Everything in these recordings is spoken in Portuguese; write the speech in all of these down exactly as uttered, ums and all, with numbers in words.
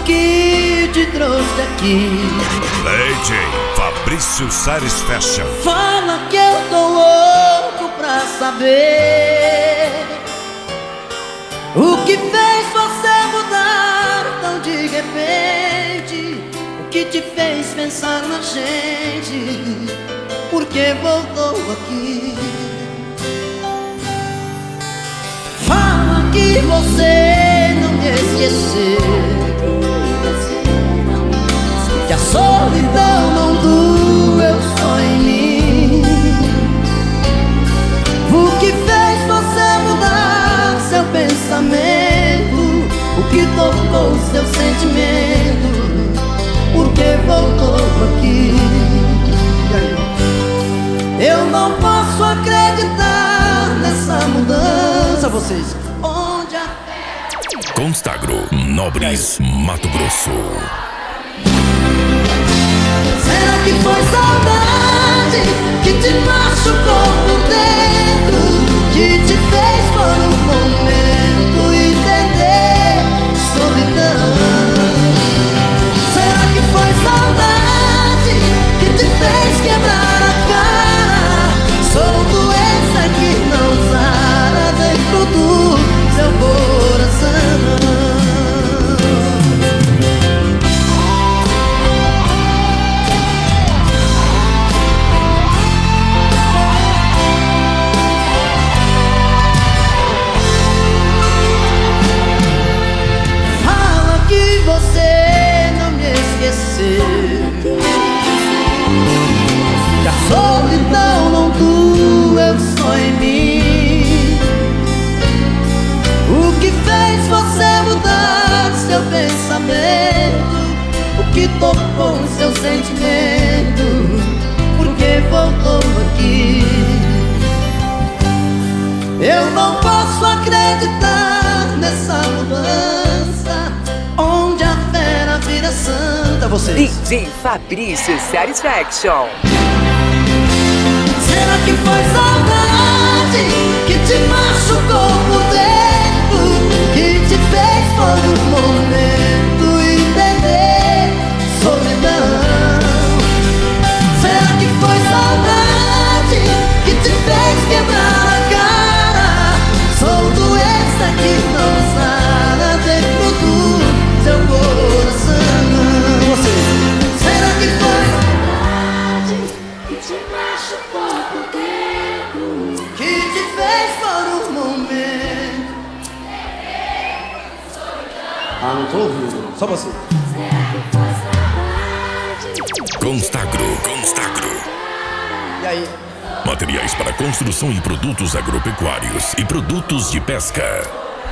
que te trouxe aqui. D J Fabrício Sares Fashion. Fala que eu tô louco pra saber o que fez você mudar tão de repente. O que te fez pensar na gente? Por que voltou aqui? Fala que você não me esqueceu, que a solidão não doeu só em mim. O que fez você mudar seu pensamento? O que tocou seu sentimento? Por que voltou aqui? Eu não posso acreditar nessa mudança. Vocês, onde a fé... Constagro, Nobres, Mato Grosso. Será que foi saudade que te machucou por dentro, que te fez por um momento entender solidão? Será que foi saudade que te fez quebrar a cara? Sou doença que não sara dentro do seu coração. Que a solidão não doeu só em mim. O que fez você mudar seu pensamento? O que tocou seu sentimento? Por que voltou aqui? Eu não posso acreditar nessa mudança, onde a fera vira santa. Vocês, D J Fabrício Satisfaction. será que foi saudade que te machucou por dentro, que te fez por um momento entender solidão? Será que foi saudade que te fez quebrar a cara? Sou doença que não sara dentro do seu coração. Será que foi saudade que te machucou por dentro, que te fez por um momento? Ah, não tô ouvindo, só você. Constagro, Constagro. E aí? Materiais para construção e produtos agropecuários e produtos de pesca.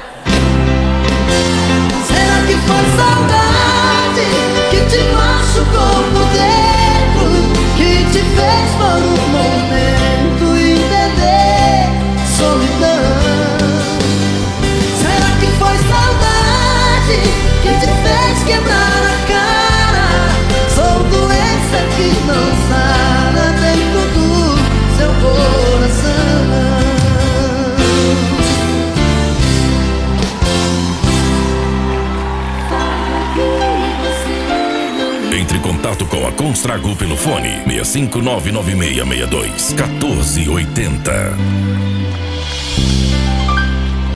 Será que foi saudade que te machucou por dentro, que te fez por um momento entender solidão? Será que foi saudade que te fez quebrar a cara? Sou doença que não sara dentro do seu coração. Entre em contato com a Constagro pelo fone seis cinco nove nove seis seis dois um quatro oito zero.